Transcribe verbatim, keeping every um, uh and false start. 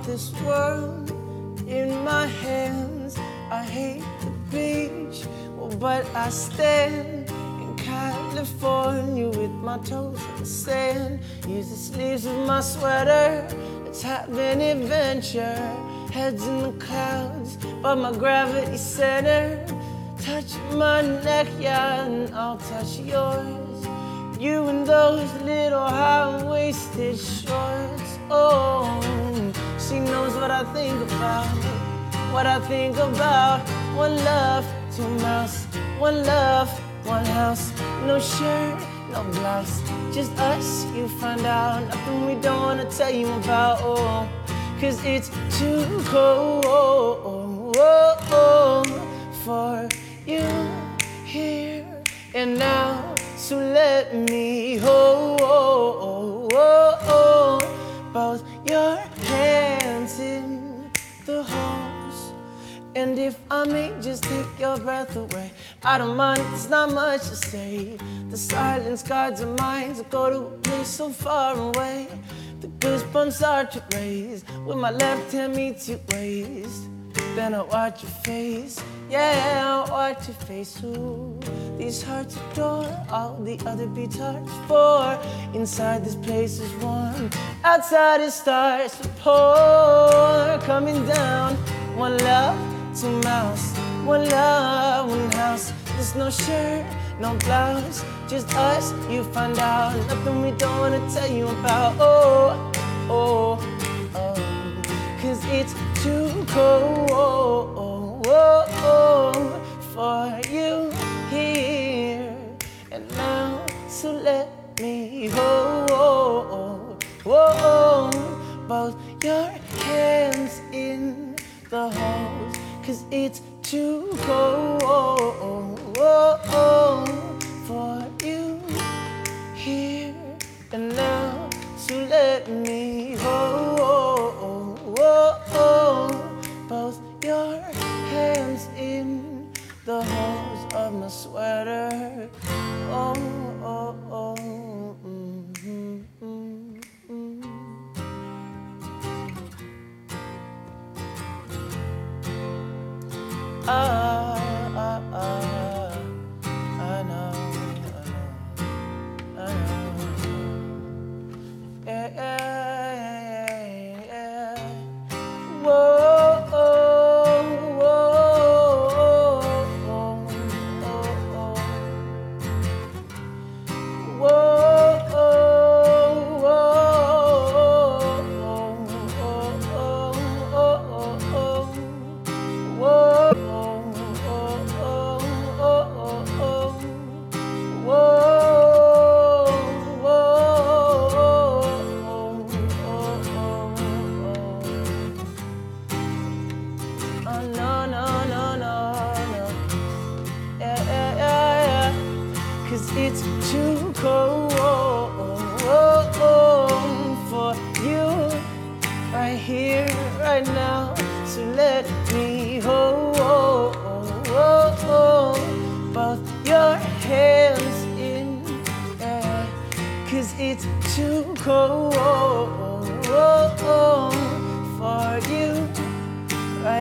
this world in my hands. I hate the beach, well, but I stand in California with my toes in the sand. Use the sleeves of my sweater, let's have an adventure. Heads in the clouds, but my gravity center. Touch my neck, yeah, and I'll touch yours. You and those little high-waisted shorts. Oh, she knows what I think about, what I think about. One love, two mouths, one love, one house. No shirt, no blouse, just us, you find out. Nothing we don't wanna tell you about, oh, cause it's too cold for you here and now. So let me hold both your hands in the holes. And if I may just take your breath away, I don't mind, it's not much to say. The silence guides our minds, I go to a place so far away. The goosebumps are to raise when my left hand meets your waist. Then I watch your face, yeah, I watch your face. Ooh, these hearts adore all the other beats hearts for. Inside this place is warm, outside it starts to pour. Coming down, one love, two mouths, one love, one house. There's no shirt, no blouse, just us, you find out. Nothing we don't wanna tell you about, oh, oh, oh. Cause it's too cold for you here and now. So let me hold both your hands in the holes. Cause it's too cold for you here and now. So let me hold both your hands in the holes of my sweater. Oh, oh, oh, mm-hmm, mm-hmm. Ah, ah, ah, I know, I know, I know. Yeah, yeah, yeah, yeah. Whoa, oh, whoa, oh, oh, oh. Whoa, oh, whoa, oh, oh, oh, oh. Whoa. It's too cold for you right here, right now. So let me hold both your hands in there. Cause it's too cold